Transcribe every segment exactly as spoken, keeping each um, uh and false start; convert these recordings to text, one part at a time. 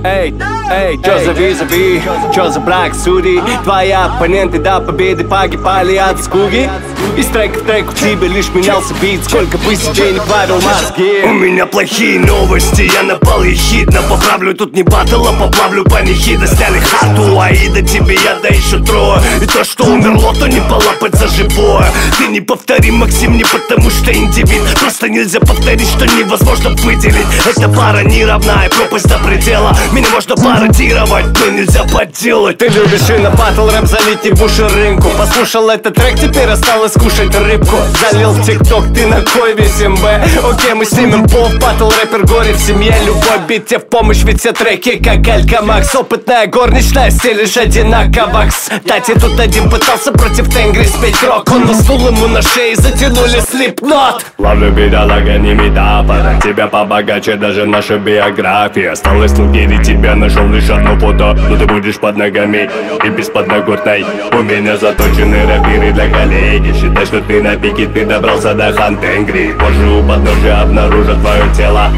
Эй, эй, чё за визави, чё за брак судей? Твои оппоненты до победы погибали от скуги. Из трека в трек в тебе лишь менялся бит. Сколько бы себе не плавил мозги. У меня плохие новости, я напал ехидно. Поправлю тут не батл, а поплавлю панихида. Сняли хату, а и до тебе я да еще трое. И то, что умерло, то не полапать за живое. Ты не повтори, Максим, не потому что индивид. Просто нельзя повторить, что невозможно выделить. Эта пара неравная, пропасть до предела. Меня можно пародировать, но нельзя подделать. Ты любишь и на батл рэп залить и в уши рынку. Послушал этот трек, теперь осталось кушать рыбку. Залил в тикток, ты на кой весь МБ? Окей, мы снимем пол, батл рэпер горе в семье. Любой бит тебе в помощь, ведь все треки как Алька Макс. Опытная горничная, стилишь одинаково. Кстати, тут один пытался против Тенгри спеть рок. Он воснул ему на шее, затянули слипнот. Ловлю бедолага, не метафора. Тебя побогаче даже наша биография. Осталось в лагере, тебя нашел лишь одно фото. Но ты будешь под ногами и без подноготной. У меня заточены рапиры для коллеги. Считай, что ты на пике, ты добрался до Хантенгри. Позже у подножия обнаружат твое тело.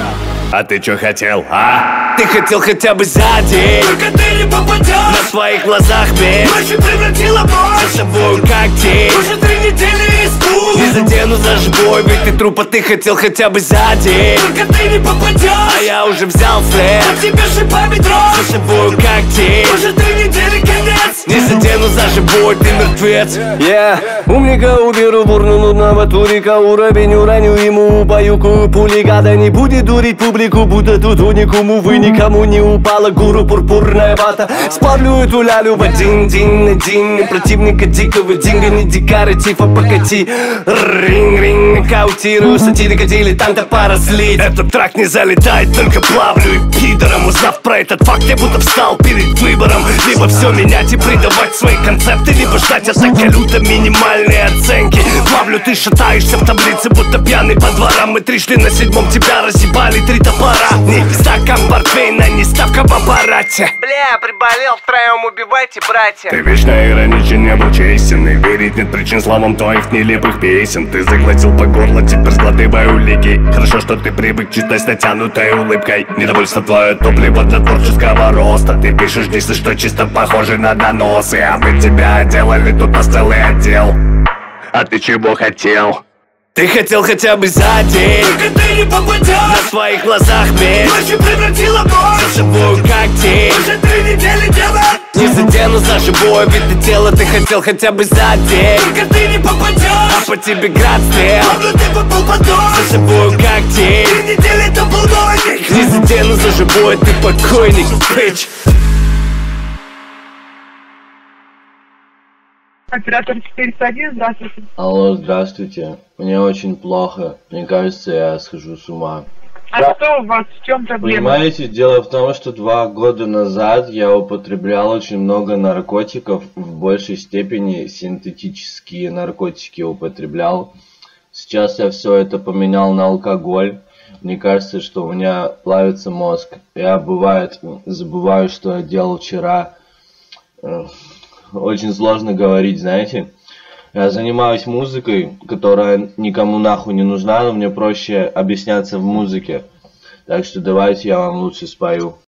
А ты чё хотел, а? Ты хотел хотя бы за день, только ты не попадешь. На своих глазах ведь ночью превратила боль за собой как тень. Уже три недели испуг. Не задену за живой, ведь ты труп, а ты хотел хотя бы за день. Только ты не попадешь. А я уже взял след, от тебя шипами дрожь. за собой как тень. Уже три недели конец. Не задену за живой, ты мертвец. Yeah. Умника уберу в урну нудного турика. Уровень уроню ему, убаюкаю пули. Гада не будет дурить публику, будто тут уникум. Увы, никому не упала гуру пурпурная вата. Сплавлю эту лялю в один день на день. Противника дикого динго, не дикарь, типа покати. Ринг-ринг, нокаутирую сатирика, дилетанта порослить. Этот трак не залетает, только плавлю и пидором. Узнав про этот факт, я будто встал перед выбором. Либо все менять и придавать свои концепты, либо ждать от салюта минимальные оценки. Плавлю, ты шатаешься в таблице, будто пьяный по дворам. Мы три шли на седьмом, тебя разъебали три топора. Не стакан портвейна, не ставка в аппарате. Бля, приболел, втроем убивайте, братья. Ты вечно ироничен, не был честен. И верить нет причин словам твоих нелепых песен. Ты заглотил по горло, теперь сглотывай улики. Хорошо, что ты привык читать с натянутой улыбкой. Недовольство твое топливо для творческого роста. Ты пишешь дисы, что чисто похожи на доносы. А мы тебя делали тут на целый отдел. А ты чего хотел? Ты хотел хотя бы за день, только ты не попадешь. На своих глазах ведь ночью превратила боль за собой как тень. Уже три недели дело. Не задену за живое, ведь ты тело ты хотел хотя бы за день. Только ты не попадешь. А по тебе град стрел. Правда, ты попал под дождь. За собой как тень. Три недели это был новенький. Не задену за живое, ты покойник, бич. Оператор четыреста один, здравствуйте. Алло, здравствуйте. Мне очень плохо. Мне кажется, я схожу с ума. А Да. что у вас, в чем проблема? Понимаете, дело в том, что два года назад я употреблял очень много наркотиков, в большей степени синтетические наркотики употреблял. Сейчас я все это поменял на алкоголь. Мне кажется, что у меня плавится мозг. Я, бывает, забываю, что я делал вчера. Очень сложно говорить, знаете. Я занимаюсь музыкой, которая никому нахуй не нужна, но мне проще объясняться в музыке. Так что давайте я вам лучше спою.